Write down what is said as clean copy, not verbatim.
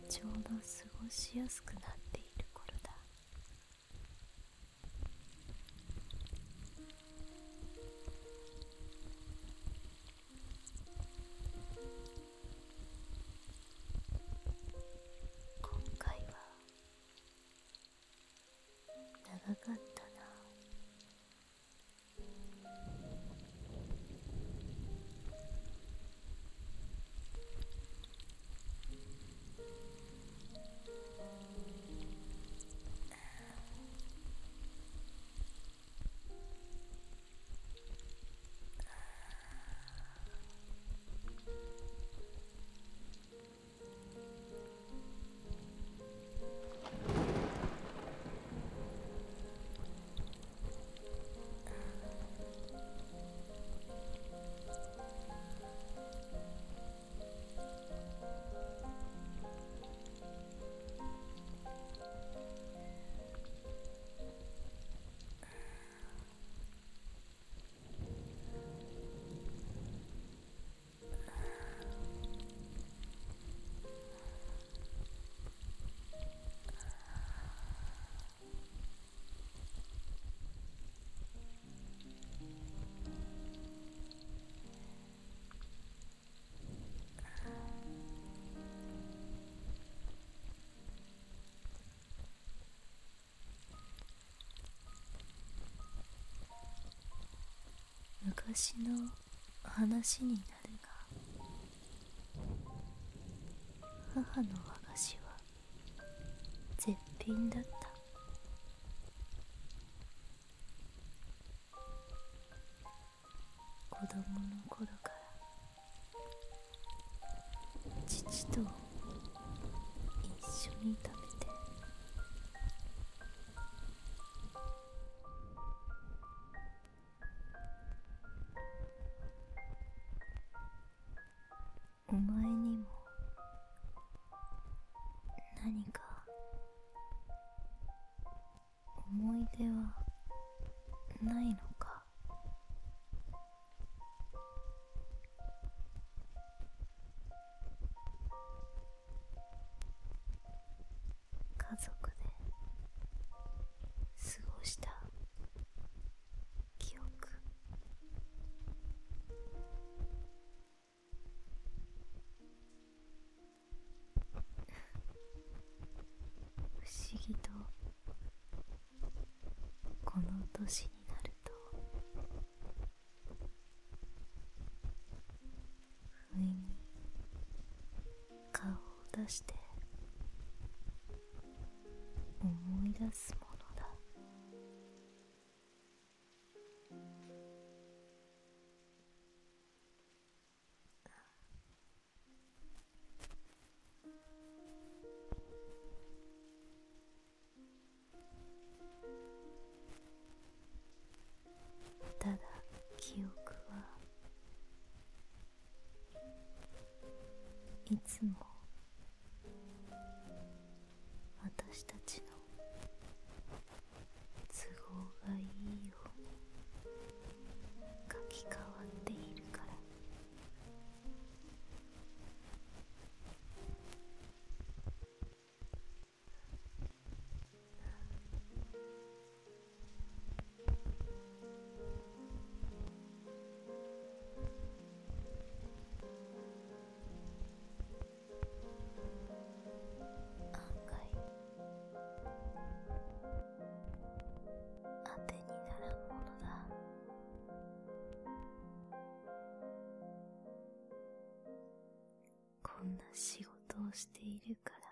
ちょうど過ごしやすくなっている頃だ。今回は長かったな。昔の話になるが、母の和菓子は絶品だった。子供の頃から父と一緒に食べて、お前にも何か思い出はないのか。家族で過ごした記憶。不思議とこの年になると、不意に顔を出して思い出すものだ。ただ記憶はいつも私たちの都合がいいように書き換わっているから。案外当てにならんものだ。こんな仕事をしているから